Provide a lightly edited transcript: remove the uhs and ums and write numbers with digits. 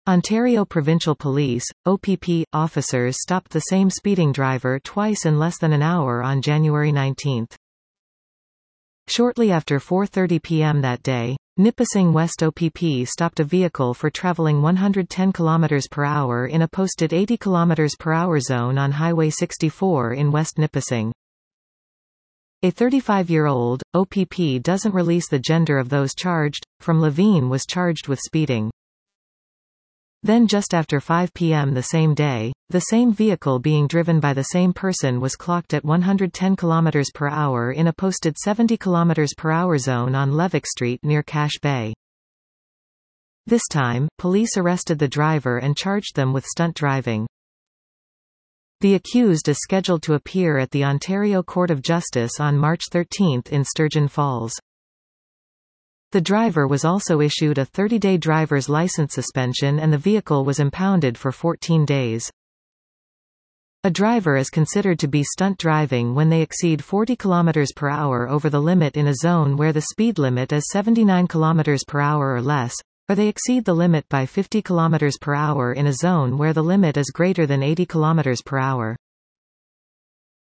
Ontario Provincial Police, OPP, officers stopped the same speeding driver twice in less than an hour on January 19. Shortly after 4:30 p.m. that day, Nipissing West OPP stopped a vehicle for traveling 110 km per hour in a posted 80 km per hour zone on Highway 64 in West Nipissing. A 35-year-old, OPP doesn't release the gender of those charged, from Levine was charged with speeding. Then just after 5 p.m. the same day, the same vehicle being driven by the same person was clocked at 110 km per hour in a posted 70 km per hour zone on Levick Street near Cache Bay. This time, police arrested the driver and charged them with stunt driving. The accused is scheduled to appear at the Ontario Court of Justice on March 13 in Sturgeon Falls. The driver was also issued a 30-day driver's license suspension and the vehicle was impounded for 14 days. A driver is considered to be stunt driving when they exceed 40 km per hour over the limit in a zone where the speed limit is 79 km per hour or less, or they exceed the limit by 50 km per hour in a zone where the limit is greater than 80 km per hour.